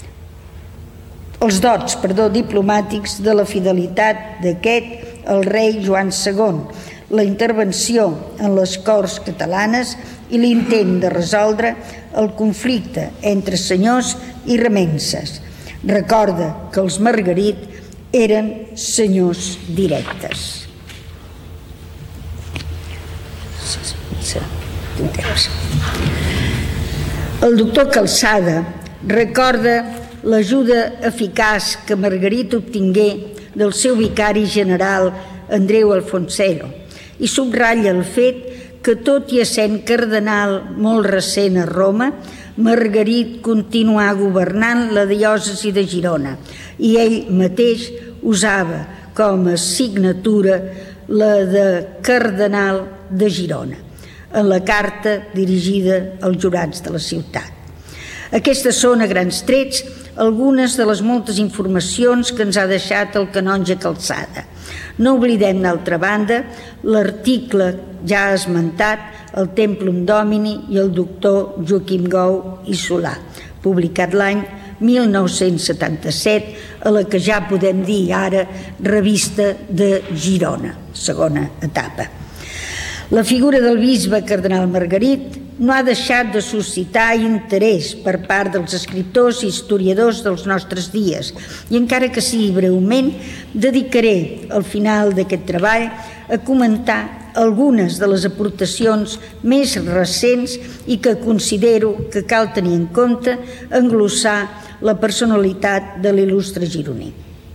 els dots, perdó, diplomàtics de la fidelitat d'aquest al rei Joan segon, la intervenció en les Corts catalanes i l'intent de resoldre el conflicte entre senyors i remences. Recorda que els Margarit eren senyors directes. El doctor Calçada recorda l'ajuda eficaç que Margarit obtingué del seu vicari general Andreu Alfonsero i subratlla el fet que, tot i essent cardenal molt recent a Roma, Margarit continuà governant la diòcesi de Girona i ell mateix usava com a signatura la de cardenal de Girona en la carta dirigida als jurats de la ciutat. Aquestes són, a grans trets, algunes de les moltes informacions que ens ha deixat el canonge Calçada. No oblidem, d'altra banda, l'article ja esmentat, el Templum Domini i el doctor Joaquim Gou i Solà, publicat l'any mil nou-cents setanta-set, a la que ja podem dir ara Revista de Girona, segona etapa. La figura del bisbe cardenal Margarit no ha deixat de suscitar interès per part dels escriptors i historiadors dels nostres dies i, encara que sigui breument, dedicaré al final d'aquest treball a comentar algunes de les aportacions més recents i que considero que cal tenir en compte en glossar la personalitat de l'il·lustre gironí.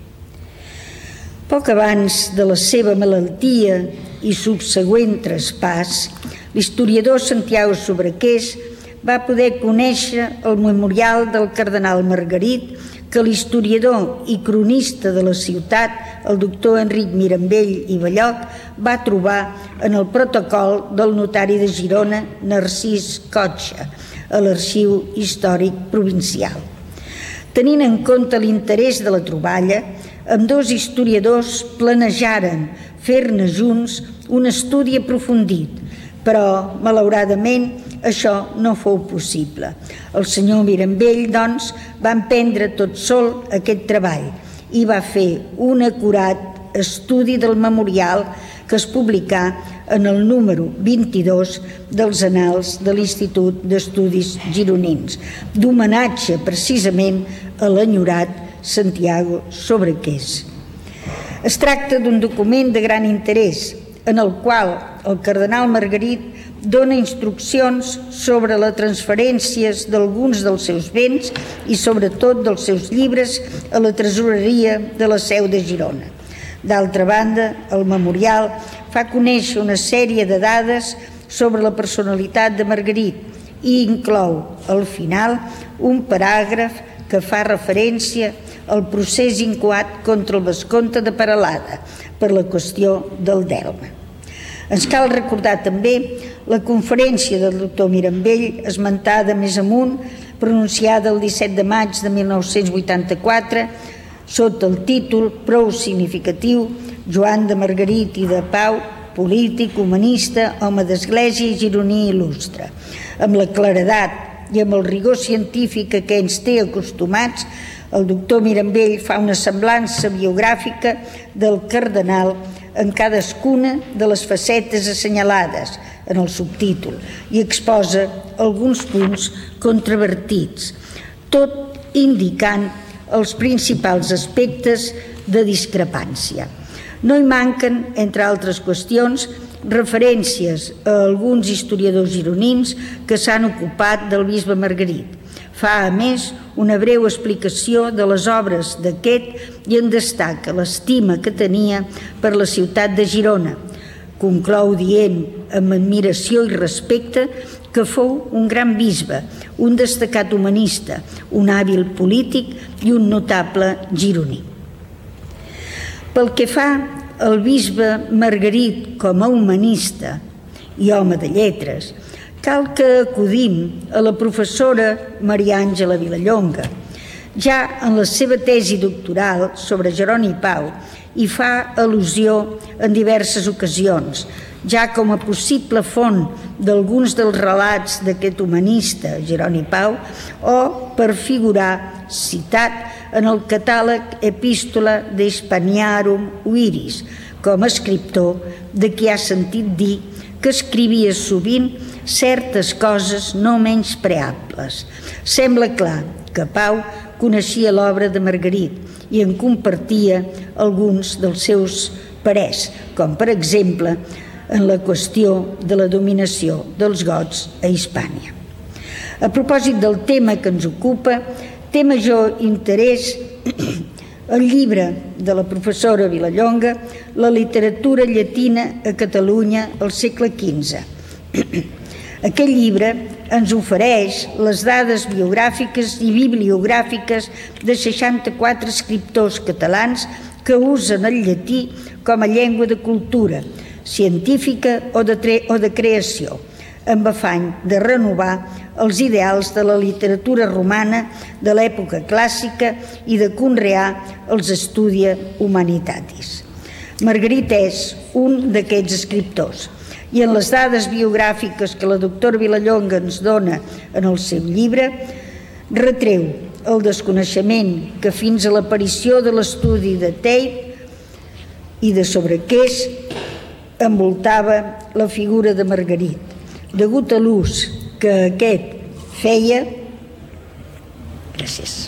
Poc abans de la seva malaltia i subsegüent traspàs, l'historiador Santiago Sobrequés va poder conèixer el memorial del cardenal Margarit que l'historiador i cronista de la ciutat, el doctor Enric Mirambell i Belloc, va trobar en el protocol del notari de Girona, Narcís Cotxa, a l'Arxiu Històric Provincial. Tenint en compte l'interès de la troballa, ambdós historiadors planejaren fer-ne junts un estudi aprofundit, però, malauradament, això no fou possible. El senyor Mirambell, doncs, va emprendre tot sol aquest treball i va fer un acurat estudi del memorial que es publicà en el número vint-i-dos dels Annals de l'Institut d'Estudis Gironins, d'homenatge precisament a l'enyorat Santiago Sobrequés. Es tracta d'un document de gran interès, en el qual el cardenal Margarit dona instruccions sobre les transferències d'alguns dels seus béns i sobretot dels seus llibres a la tresoreria de la seu de Girona. D'altra banda, el memorial fa conèixer una sèrie de dades sobre la personalitat de Margarit i inclou, al final, un paràgraf que fa referència al procés incoat contra el vescomte de Peralada per la qüestió del delme. Ens cal recordar també la conferència del doctor Mirambell, esmentada més amunt, pronunciada el disset de maig de mil nou-cents vuitanta-quatre, sota el títol prou significatiu Joan de Margarit i de Pau, polític, humanista, home d'església i gironí il·lustre. Amb la claredat i amb el rigor científic a què ens té acostumats, el doctor Mirambell fa una semblança biogràfica del cardenal en cadascuna de les facetes assenyalades en el subtítol i exposa alguns punts controvertits, tot indicant els principals aspectes de discrepància. No hi manquen, entre altres qüestions, referències a alguns historiadors gironins que s'han ocupat del bisbe Margarit. Fa, a més, una breu explicació de les obres d'aquest i en destaca l'estima que tenia per la ciutat de Girona. Conclou dient, amb admiració i respecte, que fou un gran bisbe, un destacat humanista, un hàbil polític i un notable gironí. Pel que fa al bisbe Margarit com a humanista i home de lletres, cal que acudim a la professora Maria Àngela Vilallonga. Ja en la seva tesi doctoral sobre Jeroni Pau hi fa al·lusió en diverses ocasions, ja com a possible font d'alguns dels relats d'aquest humanista, Jeroni Pau, o per figurar citat en el catàleg Epístola de Hispaniarum Viris, com a escriptor de qui ha sentit dir que escrivia sovint certes coses no menyspreables. Sembla clar que Pau coneixia l'obra de Margarit i en compartia alguns dels seus parers, com per exemple en la qüestió de la dominació dels gots a Hispània. A propòsit del tema que ens ocupa, té major interès el llibre de la professora Vilallonga, La literatura llatina a Catalunya al segle quinze. Aquest llibre ens ofereix les dades biogràfiques i bibliogràfiques de seixanta-quatre escriptors catalans que usen el llatí com a llengua de cultura, científica o de, o de creació, amb afany de renovar els ideals de la literatura romana de l'època clàssica i de conrear els Studia Humanitatis. Margarit és un d'aquests escriptors i en les dades biogràfiques que la doctora Vilallonga ens dona en el seu llibre retreu el desconeixement que fins a l'aparició de l'estudi de Tate i de Sobrequés envoltava la figura de Margarit, degut a l'ús que aquest feia. Gràcies.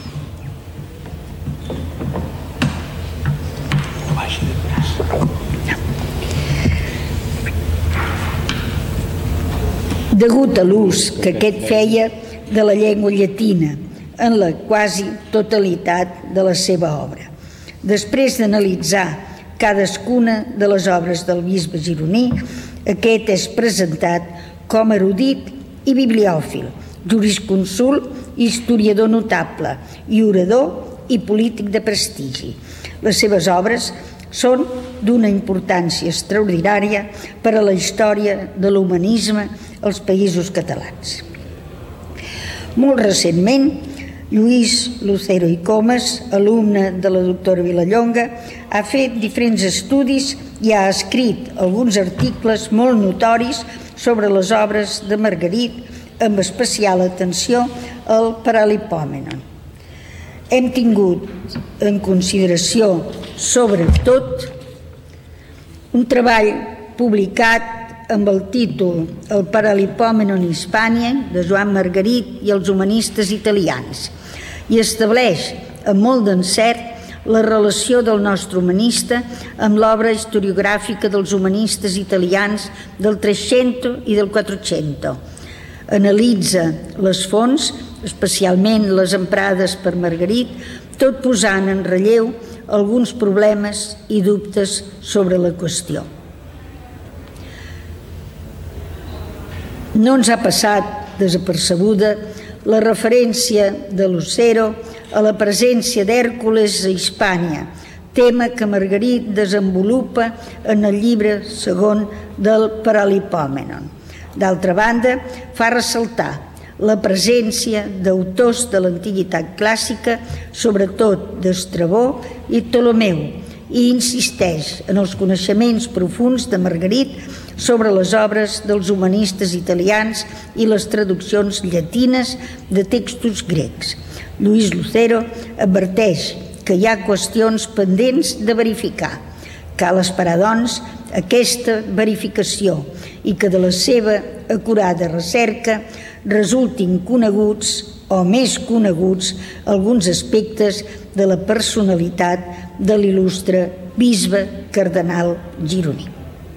Degut a l'ús que aquest feia de la llengua llatina en la quasi totalitat de la seva obra. Després d'analitzar cadascuna de les obres del bisbe gironí, aquest és presentat com erudit i bibliòfil, jurisconsult historiador notable i orador i polític de prestigi. Les seves obres són d'una importància extraordinària per a la història de l'humanisme als Països Catalans. Molt recentment, Lluís Lucero i Comas, alumne de la doctora Vilallonga, ha fet diferents estudis i ha escrit alguns articles molt notoris sobre les obres de Margarit, amb especial atenció al Paralipòmenon. Hem tingut en consideració, sobretot, un treball publicat amb el títol El Paralipòmenon Hispània, de Joan Margarit i els humanistes italians, i estableix amb molt d'encert la relació del nostre humanista amb l'obra historiogràfica dels humanistes italians del Trecento i del Quattrocento. Analitza les fonts, especialment les emprades per Margarit, tot posant en relleu alguns problemes i dubtes sobre la qüestió. No ens ha passat desapercebuda la referència de Lucero a la presència d'Hèrcules a Hispània, tema que Margarit desenvolupa en el llibre segon del Paralipòmenon. D'altra banda, fa ressaltar la presència d'autors de l'antiguitat clàssica, sobretot d'Estrabó i Ptolemeu, i insisteix en els coneixements profunds de Margarit sobre les obres dels humanistes italians i les traduccions llatines de textos grecs. Lluís Lucero adverteix que hi ha qüestions pendents de verificar. Cal esperar, doncs, aquesta verificació i que de la seva acurada recerca resultin coneguts o més coneguts alguns aspectes de la personalitat de l'il·lustre bisbe cardenal gironí.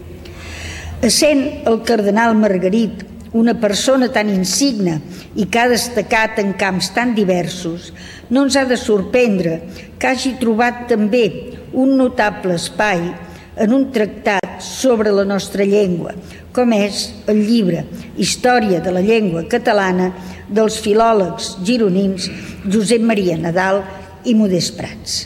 Essent el cardenal Margarit una persona tan insigne i que ha destacat en camps tan diversos, no ens ha de sorprendre que hagi trobat també un notable espai en un tractat sobre la nostra llengua, com és el llibre Història de la llengua catalana dels filòlegs gironins Josep Maria Nadal i Modest Prats.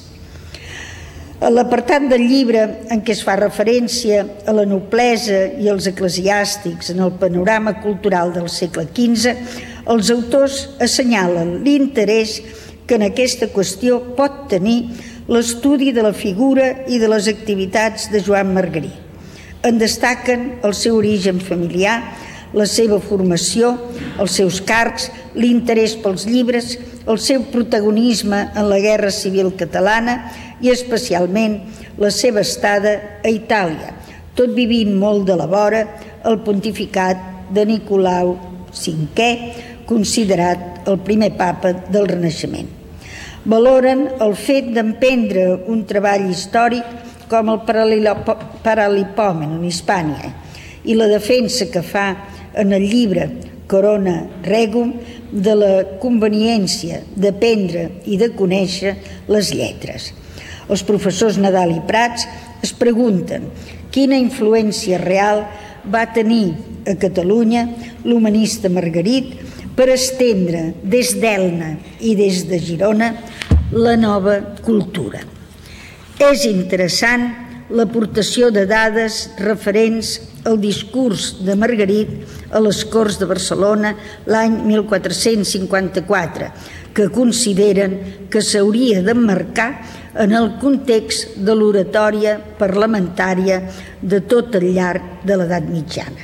A l'apartat del llibre en què es fa referència a la noblesa i els eclesiàstics en el panorama cultural del segle quinze, els autors assenyalen l'interès que en aquesta qüestió pot tenir l'estudi de la figura i de les activitats de Joan Margarit. En destaquen el seu origen familiar, la seva formació, els seus càrrecs, l'interès pels llibres, el seu protagonisme en la Guerra Civil Catalana i especialment la seva estada a Itàlia, tot vivint molt de la vora el pontificat de Nicolau cinquè, considerat el primer papa del Renaixement. Valoren el fet d'emprendre un treball històric com el Paralipòmenon Hispània i la defensa que fa en el llibre Corona Regum de la conveniència d'aprendre i de conèixer les lletres. Els professors Nadal i Prats es pregunten quina influència real va tenir a Catalunya l'humanista Margarit per estendre des d'Elna i des de Girona la nova cultura. És interessant l'aportació de dades referents al discurs de Margarit a les Corts de Barcelona l'any mil quatre-cents cinquanta-quatre, que consideren que s'hauria d'emmarcar en el context de l'oratòria parlamentària de tot el llarg de l'edat mitjana.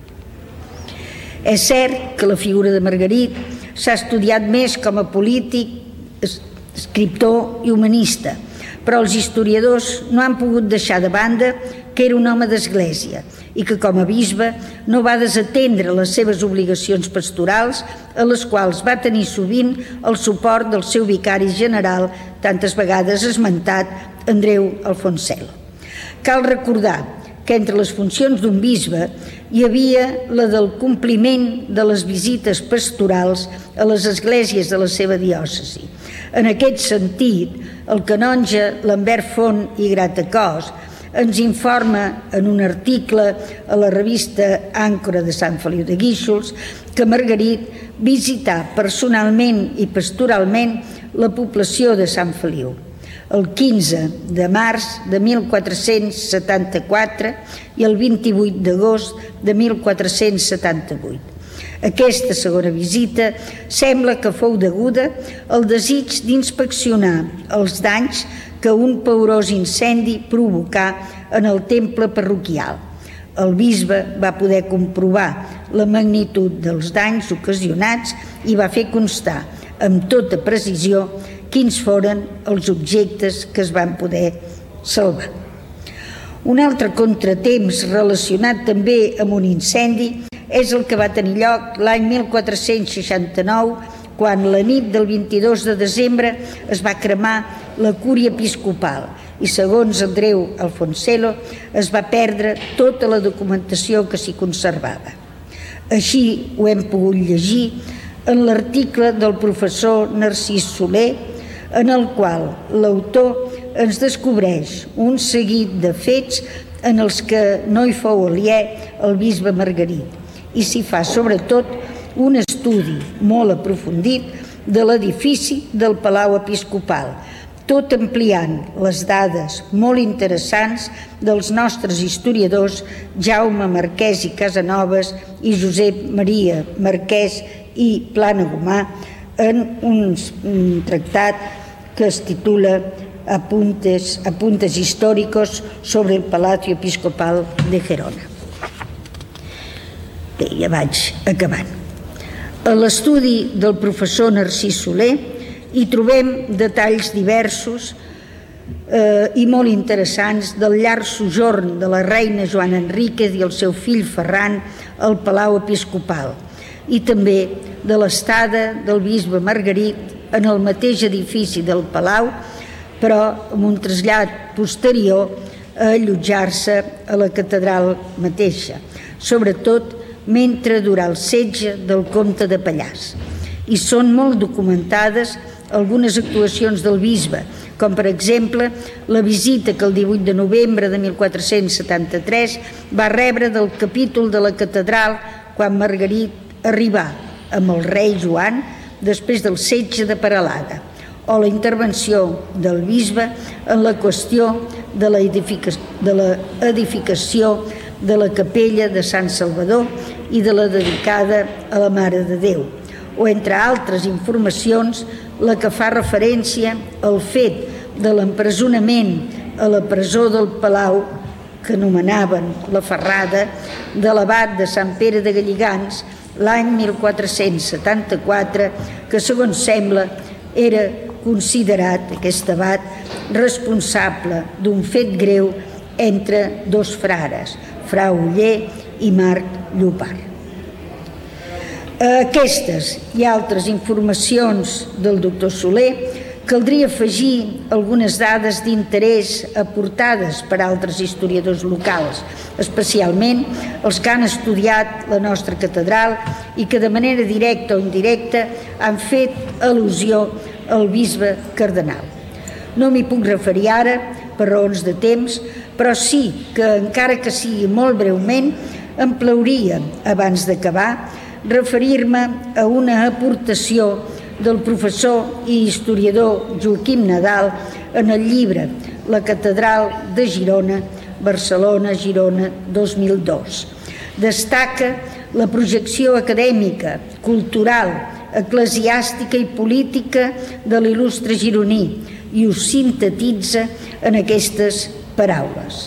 És cert que la figura de Margarit s'ha estudiat més com a polític, escriptor i humanista, però els historiadors no han pogut deixar de banda que era un home d'església i que com a bisbe no va desatendre les seves obligacions pastorals, a les quals va tenir sovint el suport del seu vicari general, tantes vegades esmentat, Andreu Alfonselo. Cal recordar que entre les funcions d'un bisbe hi havia la del compliment de les visites pastorals a les esglésies de la seva diòcesi. En aquest sentit, el canonge Lambert Font i Gratacós ens informa en un article a la revista Àncora de Sant Feliu de Guíxols que Margarit visità personalment i pastoralment la població de Sant Feliu el quinze de març de mil quatre-cents setanta-quatre i el vint-i-vuit d'agost de mil quatre-cents setanta-vuit. Aquesta segona visita sembla que fou deguda al desig d'inspeccionar els danys que un paorós incendi provocà en el temple parroquial. El bisbe va poder comprovar la magnitud dels danys ocasionats i va fer constar amb tota precisió quins foren els objectes que es van poder salvar. Un altre contratemps relacionat també amb un incendi és el que va tenir lloc l'any mil quatre-cents seixanta-nou, quan la nit del vint-i-dos de desembre es va cremar la cúria episcopal i, segons Andreu Alfonselo, es va perdre tota la documentació que s'hi conservava. Així ho hem pogut llegir en l'article del professor Narcís Soler, en el qual l'autor ens descobreix un seguit de fets en els que no hi fou aliè el bisbe Margarit i s'hi fa sobretot un estudi molt aprofundit de l'edifici del Palau Episcopal, tot ampliant les dades molt interessants dels nostres historiadors Jaume Marquès i Casanovas i Josep Maria Marquès i Planagumà en un tractat que es titula Apuntes, Apuntes históricos sobre el Palacio Episcopal de Gerona. Bé, ja vaig acabant. A l'estudi del professor Narcís Soler hi trobem detalls diversos eh, i molt interessants del llarg sojorn de la reina Joana Enríquez i el seu fill Ferran al Palau Episcopal i també de l'estada del bisbe Margarit en el mateix edifici del Palau, però amb un trasllat posterior a allotjar-se a la catedral mateixa, sobretot mentre durà el setge del comte de Pallars. I són molt documentades algunes actuacions del bisbe, com per exemple la visita que el divuit de novembre de mil quatre-cents setanta-tres va rebre del capítol de la catedral quan Margarit arribà amb el rei Joan després del setge de Peralada, o la intervenció del bisbe en la qüestió de l'edificació de la capella de Sant Salvador i de la dedicada a la Mare de Déu, o entre altres informacions la que fa referència al fet de l'empresonament a la presó del Palau, que anomenaven la Ferrada, de l'abat de Sant Pere de Galligants l'any mil quatre-cents setanta-quatre, que segons sembla era considerat, aquest abat, responsable d'un fet greu entre dos frares, Fra Oller i Marc Llopart. A aquestes i altres informacions del doctor Soler caldria afegir algunes dades d'interès aportades per altres historiadors locals, especialment els que han estudiat la nostra catedral i que de manera directa o indirecta han fet al·lusió al bisbe cardenal. No m'hi puc referir ara per raons de temps, però sí que, encara que sigui molt breument, em plauria, abans d'acabar, referir-me a una aportació del professor i historiador Joaquim Nadal en el llibre La catedral de Girona, Barcelona-Girona dos mil dos. Destaca la projecció acadèmica, cultural, eclesiàstica i política de l'il·lustre gironí i ho sintetitza en aquestes paraules,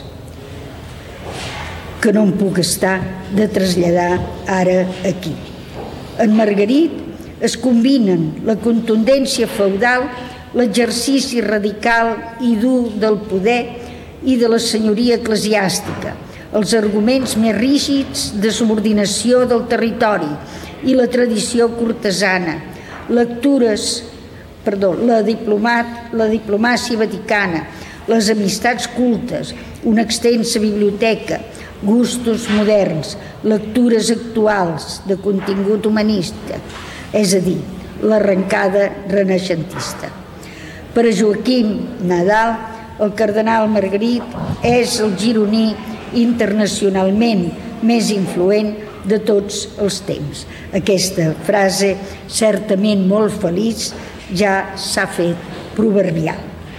que no em puc estar de traslladar ara aquí. En Margarit es combinen la contundència feudal, l'exercici radical i dur del poder i de la senyoria eclesiàstica, els arguments més rígids de subordinació del territori i la tradició cortesana, lectures, perdó, la, diplomat, la diplomàcia vaticana, les amistats cultes, una extensa biblioteca, gustos moderns, lectures actuals de contingut humanista, és a dir, l'arrencada renaixentista. Per a Joaquim Nadal, el cardenal Margarit és el gironí internacionalment més influent de tots els temps. Aquesta frase, certament molt feliç, ja s'ha fet proverbial.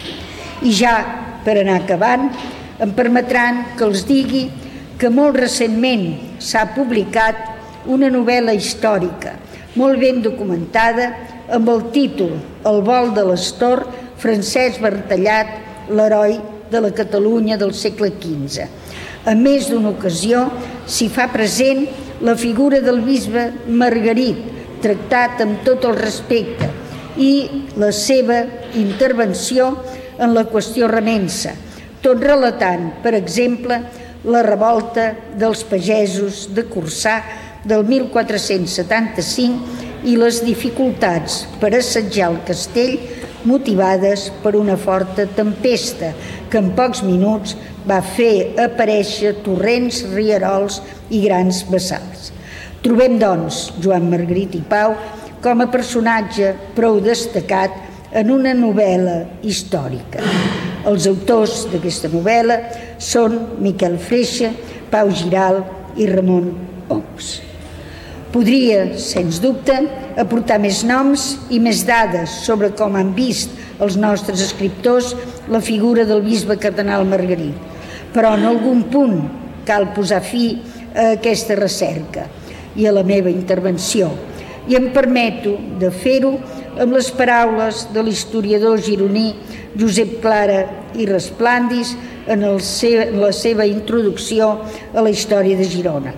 I ja, per anar acabant, em permetran que els digui que molt recentment s'ha publicat una novel·la històrica molt ben documentada amb el títol El vol de l'Astor, Francesc Bartellat, l'heroi de la Catalunya del segle quinze. A més d'una ocasió s'hi fa present la figura del bisbe Margarit, tractat amb tot el respecte, i la seva intervenció en la qüestió remença, tot relatant, per exemple, la revolta dels pagesos de Corçà del mil quatre-cents setanta-cinc i les dificultats per assetjar el castell motivades per una forta tempesta que en pocs minuts va fer aparèixer torrents, rierols i grans bassals. Trobem, doncs, Joan Margarit i Pau com a personatge prou destacat en una novel·la històrica. Els autors d'aquesta novel·la són Miquel Freixa, Pau Giral i Ramon Oms. Podria, sens dubte, aportar més noms i més dades sobre com han vist els nostres escriptors la figura del bisbe cardenal Margarit, però en algun punt cal posar fi a aquesta recerca i a la meva intervenció, i em permeto de fer-ho amb les paraules de l'historiador gironí Josep Clara i Resplandis en, el seu, en la seva introducció a la història de Girona.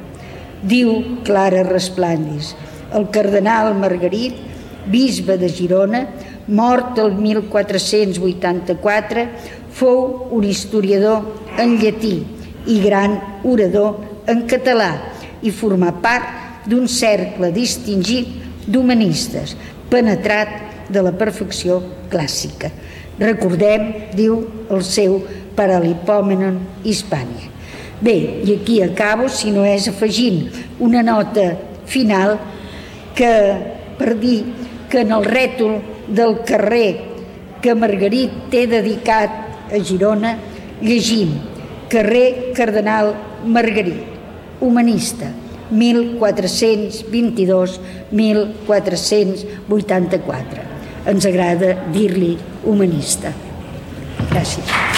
Diu Clara Resplandis: el cardenal Margarit, bisbe de Girona, mort el mil quatre-cents vuitanta-quatre, fou un historiador en llatí i gran orador en català i formà part d'un cercle distingit d'humanistes, penetrat de la perfecció clàssica. Recordem, diu, el seu Paralipomenon Hispània. Bé, i aquí acabo, si no és afegint una nota final que, per dir que en el rètol del carrer que Margarit té dedicat a Girona, llegim carrer Cardenal Margarit, humanista, mil quatre-cents vint-i-dos a mil quatre-cents vuitanta-quatre. Ens agrada dir-li humanista. Gràcies.